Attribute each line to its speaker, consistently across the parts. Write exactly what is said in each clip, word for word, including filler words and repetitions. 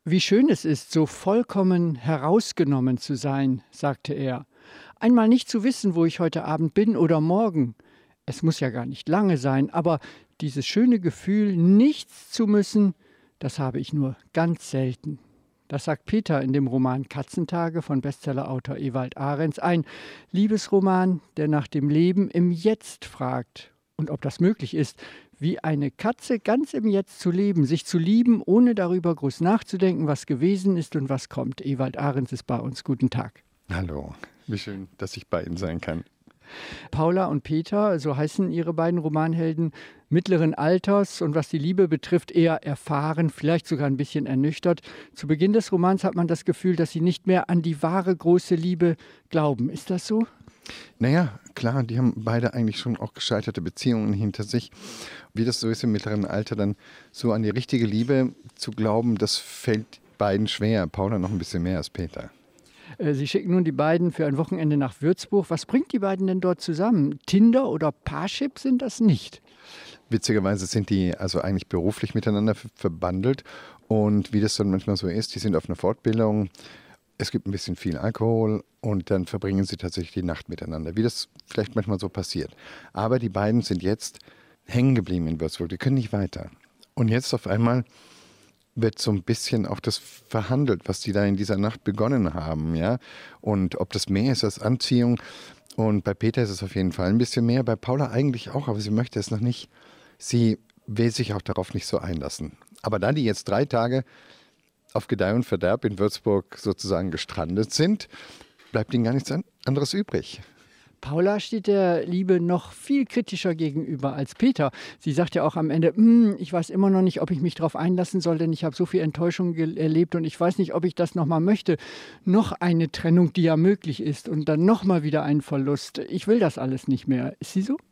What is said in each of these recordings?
Speaker 1: Wie schön es ist, so vollkommen herausgenommen zu sein, sagte er. Einmal nicht zu wissen, wo ich heute Abend bin oder morgen. Es muss ja gar nicht lange sein, aber dieses schöne Gefühl, nichts zu müssen, das habe ich nur ganz selten. Das sagt Peter in dem Roman Katzentage von Bestsellerautor Ewald Arends, ein Liebesroman, der nach dem Leben im Jetzt fragt und ob das möglich ist, wie eine Katze ganz im Jetzt zu leben, sich zu lieben, ohne darüber groß nachzudenken, was gewesen ist und was kommt. Ewald Arends ist bei uns. Guten Tag.
Speaker 2: Hallo, wie schön, dass ich bei Ihnen sein kann.
Speaker 1: Paula und Peter, so heißen Ihre beiden Romanhelden, mittleren Alters und was die Liebe betrifft, eher erfahren, vielleicht sogar ein bisschen ernüchtert. Zu Beginn des Romans hat man das Gefühl, dass sie nicht mehr an die wahre große Liebe glauben. Ist das so?
Speaker 2: Naja, klar, die haben beide eigentlich schon auch gescheiterte Beziehungen hinter sich. Wie das so ist im mittleren Alter, dann so an die richtige Liebe zu glauben, das fällt beiden schwer. Paula noch ein bisschen mehr als Peter.
Speaker 1: Sie schicken nun die beiden für ein Wochenende nach Würzburg. Was bringt die beiden denn dort zusammen? Tinder oder Parship sind das nicht?
Speaker 2: Witzigerweise sind die also eigentlich beruflich miteinander verbandelt. Und wie das dann manchmal so ist, die sind auf einer Fortbildung. Es gibt ein bisschen viel Alkohol und dann verbringen sie tatsächlich die Nacht miteinander, wie das vielleicht manchmal so passiert. Aber die beiden sind jetzt hängen geblieben in Würzburg, die können nicht weiter. Und jetzt auf einmal wird so ein bisschen auch das verhandelt, was die da in dieser Nacht begonnen haben, ja. Und ob das mehr ist als Anziehung. Und bei Peter ist es auf jeden Fall ein bisschen mehr, bei Paula eigentlich auch, aber sie möchte es noch nicht. Sie will sich auch darauf nicht so einlassen. Aber da die jetzt drei Tage auf Gedeih und Verderb in Würzburg sozusagen gestrandet sind, bleibt ihnen gar nichts anderes übrig.
Speaker 1: Paula steht der Liebe noch viel kritischer gegenüber als Peter. Sie sagt ja auch am Ende, ich weiß immer noch nicht, ob ich mich darauf einlassen soll, denn ich habe so viel Enttäuschung erlebt und ich weiß nicht, ob ich das nochmal möchte. Noch eine Trennung, die ja möglich ist und dann nochmal wieder ein Verlust. Ich will das alles nicht mehr. Ist sie so?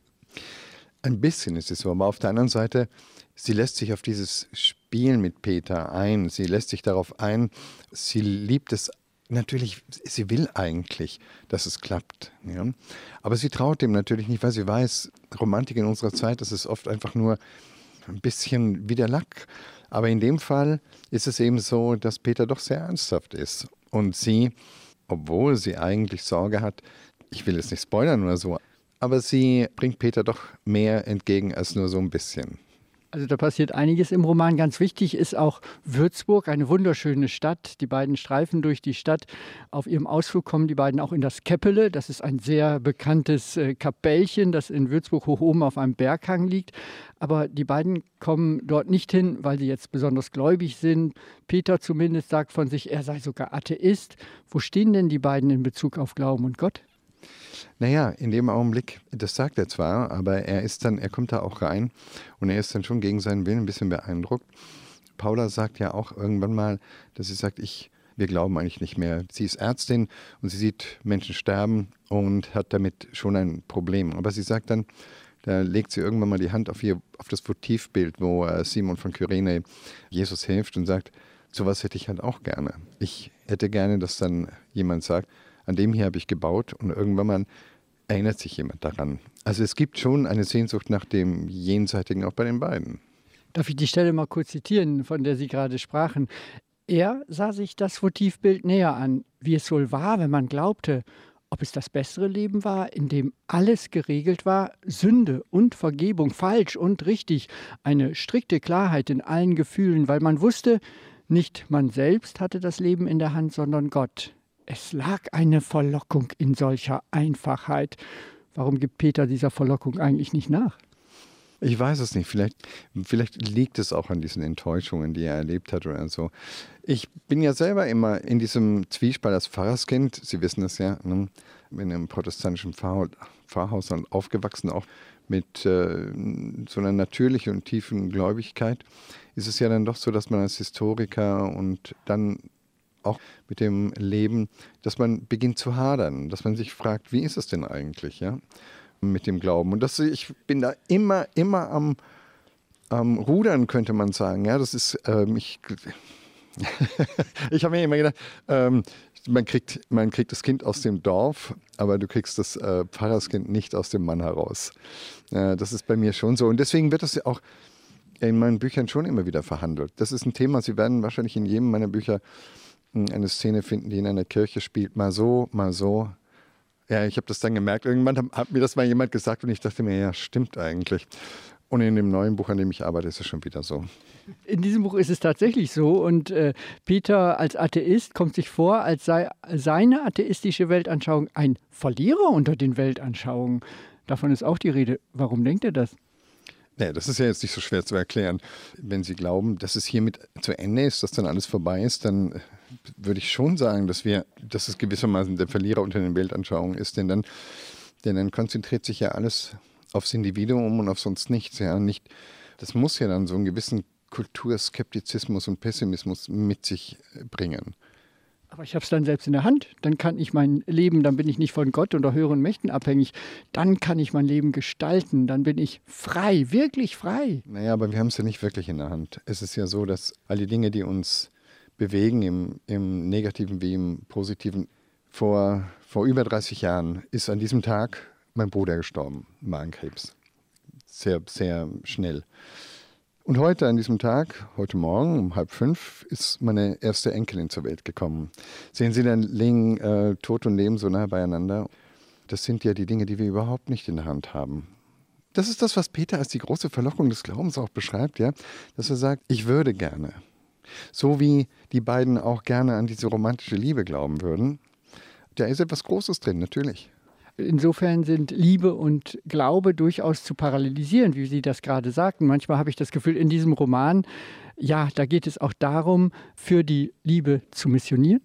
Speaker 2: Ein bisschen ist es so, aber auf der anderen Seite, sie lässt sich auf dieses Spiel mit Peter ein. Sie lässt sich darauf ein. Sie liebt es natürlich, sie will eigentlich, dass es klappt. Ja? Aber sie traut dem natürlich nicht, weil sie weiß, Romantik in unserer Zeit, das ist oft einfach nur ein bisschen wie der Lack. Aber in dem Fall ist es eben so, dass Peter doch sehr ernsthaft ist. Und sie, obwohl sie eigentlich Sorge hat, ich will jetzt nicht spoilern oder so, aber sie bringt Peter doch mehr entgegen als nur so ein bisschen.
Speaker 1: Also da passiert einiges im Roman. Ganz wichtig ist auch Würzburg, eine wunderschöne Stadt. Die beiden streifen durch die Stadt. Auf ihrem Ausflug kommen die beiden auch in das Käppele. Das ist ein sehr bekanntes äh, Kapellchen, das in Würzburg hoch oben auf einem Berghang liegt. Aber die beiden kommen dort nicht hin, weil sie jetzt besonders gläubig sind. Peter zumindest sagt von sich, er sei sogar Atheist. Wo stehen denn die beiden in Bezug auf Glauben und Gott?
Speaker 2: Naja, in dem Augenblick, das sagt er zwar, aber er ist dann, er kommt da auch rein und er ist dann schon gegen seinen Willen ein bisschen beeindruckt. Paula sagt ja auch irgendwann mal, dass sie sagt, ich, wir glauben eigentlich nicht mehr. Sie ist Ärztin und sie sieht Menschen sterben und hat damit schon ein Problem. Aber sie sagt dann, da legt sie irgendwann mal die Hand auf, ihr, auf das Votivbild, wo äh, Simon von Kyrene Jesus hilft und sagt, sowas hätte ich halt auch gerne. Ich hätte gerne, dass dann jemand sagt, an dem hier habe ich gebaut und irgendwann mal erinnert sich jemand daran. Also es gibt schon eine Sehnsucht nach dem Jenseitigen auch bei den beiden.
Speaker 1: Darf ich die Stelle mal kurz zitieren, von der Sie gerade sprachen? Er sah sich das Votivbild näher an, wie es wohl war, wenn man glaubte, ob es das bessere Leben war, in dem alles geregelt war, Sünde und Vergebung, falsch und richtig, eine strikte Klarheit in allen Gefühlen, weil man wusste, nicht man selbst hatte das Leben in der Hand, sondern Gott. Es lag eine Verlockung in solcher Einfachheit. Warum gibt Peter dieser Verlockung eigentlich nicht nach?
Speaker 2: Ich weiß es nicht. Vielleicht, vielleicht liegt es auch an diesen Enttäuschungen, die er erlebt hat oder so. Ich bin ja selber immer in diesem Zwiespalt als Pfarrerskind, Sie wissen es ja, ne, in einem protestantischen Pfarrhaus, Pfarrhaus aufgewachsen, auch mit äh, so einer natürlichen und tiefen Gläubigkeit, ist es ja dann doch so, dass man als Historiker und dann auch mit dem Leben, dass man beginnt zu hadern, dass man sich fragt, wie ist es denn eigentlich, ja, mit dem Glauben. Und das, ich bin da immer, immer am, am Rudern, könnte man sagen. Ja, das ist, ähm, ich, ich habe mir immer gedacht, ähm, man kriegt, man kriegt das Kind aus dem Dorf, aber du kriegst das äh, Pfarrerskind nicht aus dem Mann heraus. Äh, das ist bei mir schon so. Und deswegen wird das ja auch in meinen Büchern schon immer wieder verhandelt. Das ist ein Thema, Sie werden wahrscheinlich in jedem meiner Bücher eine Szene finden, die in einer Kirche spielt. Mal so, mal so. Ja, ich habe das dann gemerkt. Irgendwann hat, hat mir das mal jemand gesagt und ich dachte mir, ja, stimmt eigentlich. Und in dem neuen Buch, an dem ich arbeite, ist es schon wieder so.
Speaker 1: In diesem Buch ist es tatsächlich so. Und äh, Peter als Atheist kommt sich vor, als sei seine atheistische Weltanschauung ein Verlierer unter den Weltanschauungen. Davon ist auch die Rede. Warum denkt er das?
Speaker 2: Ja, das ist ja jetzt nicht so schwer zu erklären. Wenn Sie glauben, dass es hiermit zu Ende ist, dass dann alles vorbei ist, dann würde ich schon sagen, dass wir, dass es gewissermaßen der Verlierer unter den Weltanschauungen ist, denn dann, denn dann konzentriert sich ja alles aufs Individuum und auf sonst nichts. Ja, nicht, das muss ja dann so einen gewissen Kulturskeptizismus und Pessimismus mit sich bringen.
Speaker 1: Aber ich habe es dann selbst in der Hand. Dann kann ich mein Leben, dann bin ich nicht von Gott oder höheren Mächten abhängig. Dann kann ich mein Leben gestalten. Dann bin ich frei, wirklich frei.
Speaker 2: Naja, aber wir haben es ja nicht wirklich in der Hand. Es ist ja so, dass all die Dinge, die uns bewegen, im, im Negativen wie im Positiven, vor, vor über dreißig Jahren ist an diesem Tag mein Bruder gestorben, Magenkrebs. Sehr, sehr schnell. Und heute an diesem Tag, heute Morgen um halb fünf, ist meine erste Enkelin zur Welt gekommen. Sehen Sie, dann liegen äh, Tod und Leben so nah beieinander. Das sind ja die Dinge, die wir überhaupt nicht in der Hand haben. Das ist das, was Peter als die große Verlockung des Glaubens auch beschreibt, ja, dass er sagt, ich würde gerne. So wie die beiden auch gerne an diese romantische Liebe glauben würden. Da ist etwas Großes drin, natürlich.
Speaker 1: Insofern sind Liebe und Glaube durchaus zu parallelisieren, wie Sie das gerade sagten. Manchmal habe ich das Gefühl, in diesem Roman, ja, da geht es auch darum, für die Liebe zu missionieren.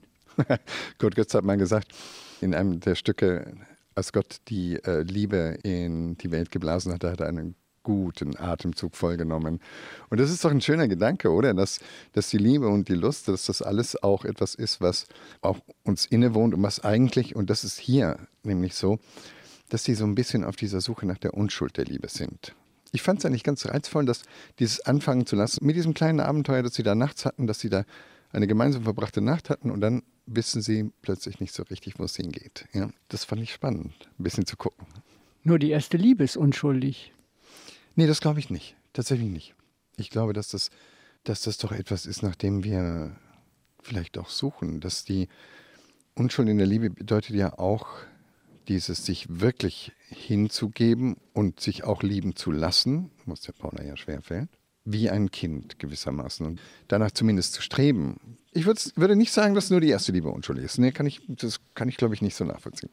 Speaker 2: Kurt Götz hat mal gesagt, in einem der Stücke, als Gott die äh, Liebe in die Welt geblasen hat, da hat er einen guten Atemzug vollgenommen. Und das ist doch ein schöner Gedanke, oder? Dass, dass die Liebe und die Lust, dass das alles auch etwas ist, was auch uns innewohnt und was eigentlich, und das ist hier nämlich so, dass sie so ein bisschen auf dieser Suche nach der Unschuld der Liebe sind. Ich fand es eigentlich ganz reizvoll, dass dieses anfangen zu lassen, mit diesem kleinen Abenteuer, das sie da nachts hatten, dass sie da eine gemeinsam verbrachte Nacht hatten und dann wissen sie plötzlich nicht so richtig, wo es hingeht. Ja, das fand ich spannend, ein bisschen zu gucken.
Speaker 1: Nur die erste Liebe ist unschuldig.
Speaker 2: Nee, das glaube ich nicht. Tatsächlich nicht. Ich glaube, dass das, dass das doch etwas ist, nach dem wir vielleicht auch suchen. Dass die Unschuld in der Liebe bedeutet ja auch dieses sich wirklich hinzugeben und sich auch lieben zu lassen, was der Paula ja schwerfällt, wie ein Kind gewissermaßen und danach zumindest zu streben. Ich würde nicht sagen, dass nur die erste Liebe unschuldig ist. Nee, kann ich, das kann ich, glaube ich, nicht so nachvollziehen.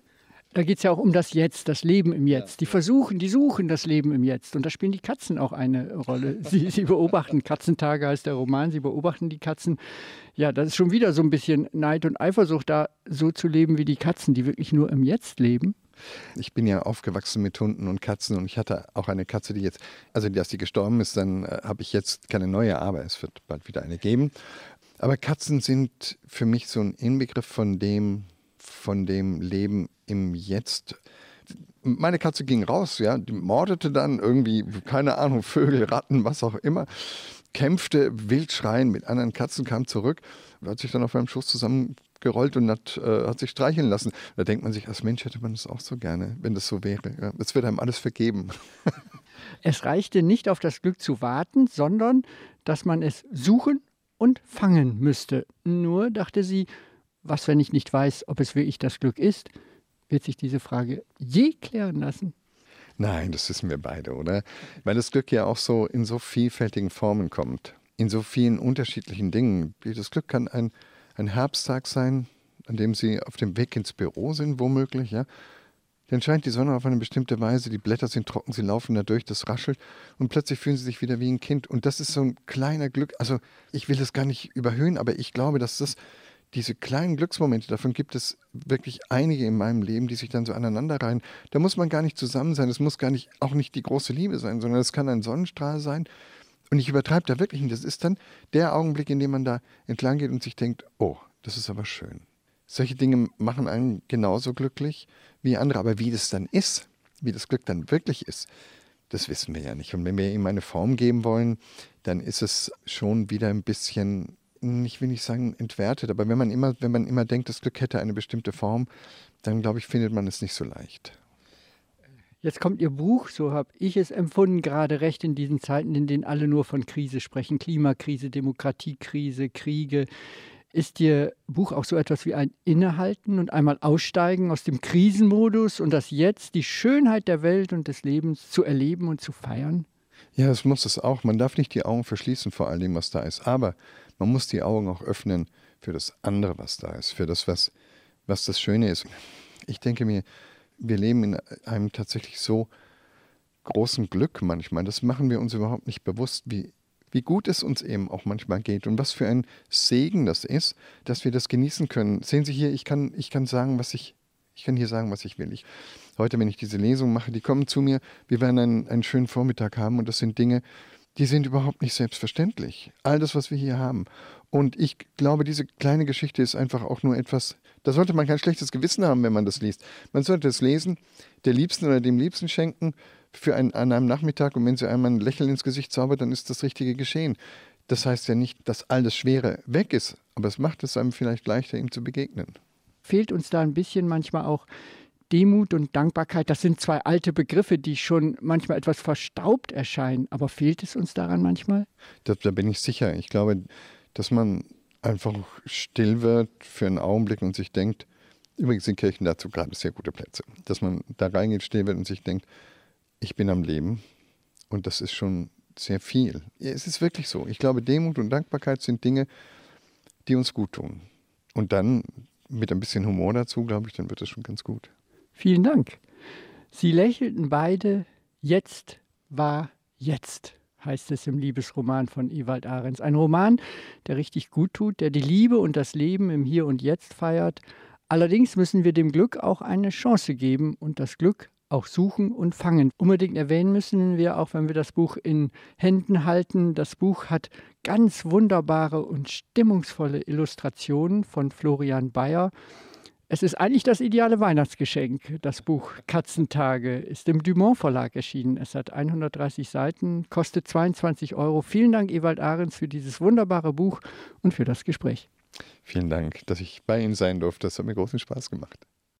Speaker 1: Da geht es ja auch um das Jetzt, das Leben im Jetzt. Die versuchen, die suchen das Leben im Jetzt. Und da spielen die Katzen auch eine Rolle. Sie, sie beobachten, Katzentage heißt der Roman, sie beobachten die Katzen. Ja, das ist schon wieder so ein bisschen Neid und Eifersucht, da so zu leben wie die Katzen, die wirklich nur im Jetzt leben.
Speaker 2: Ich bin ja aufgewachsen mit Hunden und Katzen und ich hatte auch eine Katze, die jetzt, also als sie gestorben ist, dann äh, habe ich jetzt keine neue, aber es wird bald wieder eine geben. Aber Katzen sind für mich so ein Inbegriff von dem, von dem Leben im Jetzt. Meine Katze ging raus, ja, die mordete dann irgendwie, keine Ahnung, Vögel, Ratten, was auch immer, kämpfte wild schreiend mit anderen Katzen, kam zurück, hat sich dann auf meinem Schoß zusammengerollt und hat, äh, hat sich streicheln lassen. Da denkt man sich, als Mensch hätte man das auch so gerne, wenn das so wäre. Ja. Es wird einem alles vergeben.
Speaker 1: Es reichte nicht auf das Glück zu warten, sondern dass man es suchen und fangen müsste. Nur, dachte sie, was, wenn ich nicht weiß, ob es wirklich das Glück ist? Wird sich diese Frage je klären lassen?
Speaker 2: Nein, das wissen wir beide, oder? Weil das Glück ja auch so in so vielfältigen Formen kommt, in so vielen unterschiedlichen Dingen. Das Glück kann ein, ein Herbsttag sein, an dem Sie auf dem Weg ins Büro sind, womöglich, ja. Dann scheint die Sonne auf eine bestimmte Weise, die Blätter sind trocken, Sie laufen da durch, das raschelt und plötzlich fühlen Sie sich wieder wie ein Kind. Und das ist so ein kleiner Glück, also ich will das gar nicht überhöhen, aber ich glaube, dass das diese kleinen Glücksmomente, davon gibt es wirklich einige in meinem Leben, die sich dann so aneinanderreihen. Da muss man gar nicht zusammen sein, es muss gar nicht, auch nicht die große Liebe sein, sondern es kann ein Sonnenstrahl sein. Und ich übertreibe da wirklich nicht. Das ist dann der Augenblick, in dem man da entlang geht und sich denkt, oh, das ist aber schön. Solche Dinge machen einen genauso glücklich wie andere. Aber wie das dann ist, wie das Glück dann wirklich ist, das wissen wir ja nicht. Und wenn wir ihm eine Form geben wollen, dann ist es schon wieder ein bisschen, ich will nicht sagen entwertet, aber wenn man immer, wenn man immer denkt, das Glück hätte eine bestimmte Form, dann glaube ich, findet man es nicht so leicht.
Speaker 1: Jetzt kommt Ihr Buch, so habe ich es empfunden, gerade recht in diesen Zeiten, in denen alle nur von Krise sprechen. Klimakrise, Demokratiekrise, Kriege. Ist Ihr Buch auch so etwas wie ein Innehalten und einmal aussteigen aus dem Krisenmodus und das Jetzt, die Schönheit der Welt und des Lebens zu erleben und zu feiern?
Speaker 2: Ja, das muss es auch. Man darf nicht die Augen verschließen vor all dem, was da ist. Aber man muss die Augen auch öffnen für das andere, was da ist, für das, was, was das Schöne ist. Ich denke mir, wir leben in einem tatsächlich so großen Glück manchmal. Das machen wir uns überhaupt nicht bewusst, wie, wie gut es uns eben auch manchmal geht und was für ein Segen das ist, dass wir das genießen können. Sehen Sie hier, ich kann, ich kann sagen, was ich, ich kann hier sagen, was ich will. Ich, heute, wenn ich diese Lesung mache, die kommen zu mir, wir werden einen, einen schönen Vormittag haben und das sind Dinge, die sind überhaupt nicht selbstverständlich. All das, was wir hier haben. Und ich glaube, diese kleine Geschichte ist einfach auch nur etwas, da sollte man kein schlechtes Gewissen haben, wenn man das liest. Man sollte es lesen, der Liebsten oder dem Liebsten schenken für einen, an einem Nachmittag und wenn sie einmal ein Lächeln ins Gesicht zaubert, dann ist das Richtige geschehen. Das heißt ja nicht, dass all das Schwere weg ist, aber es macht es einem vielleicht leichter, ihm zu begegnen.
Speaker 1: Fehlt uns da ein bisschen manchmal auch Demut und Dankbarkeit? Das sind zwei alte Begriffe, die schon manchmal etwas verstaubt erscheinen. Aber fehlt es uns daran manchmal?
Speaker 2: Da, da bin ich sicher. Ich glaube, dass man einfach still wird für einen Augenblick und sich denkt, übrigens sind Kirchen dazu gerade sehr gute Plätze, dass man da reingeht, still wird und sich denkt, ich bin am Leben und das ist schon sehr viel. Ja, es ist wirklich so. Ich glaube, Demut und Dankbarkeit sind Dinge, die uns gut tun. Und dann mit ein bisschen Humor dazu, glaube ich, dann wird es schon ganz gut.
Speaker 1: Vielen Dank. Sie lächelten beide. Jetzt war jetzt, heißt es im Liebesroman von Ewald Ahrens. Ein Roman, der richtig gut tut, der die Liebe und das Leben im Hier und Jetzt feiert. Allerdings müssen wir dem Glück auch eine Chance geben und das Glück auch suchen und fangen. Unbedingt erwähnen müssen wir, auch wenn wir das Buch in Händen halten, das Buch hat ganz wunderbare und stimmungsvolle Illustrationen von Florian Bayer. Es ist eigentlich das ideale Weihnachtsgeschenk. Das Buch Katzentage ist im Dumont Verlag erschienen. Es hat hundertdreißig Seiten, kostet zweiundzwanzig Euro. Vielen Dank, Ewald Ahrens, für dieses wunderbare Buch und für das Gespräch.
Speaker 2: Vielen Dank, dass ich bei Ihnen sein durfte. Das hat mir großen Spaß gemacht.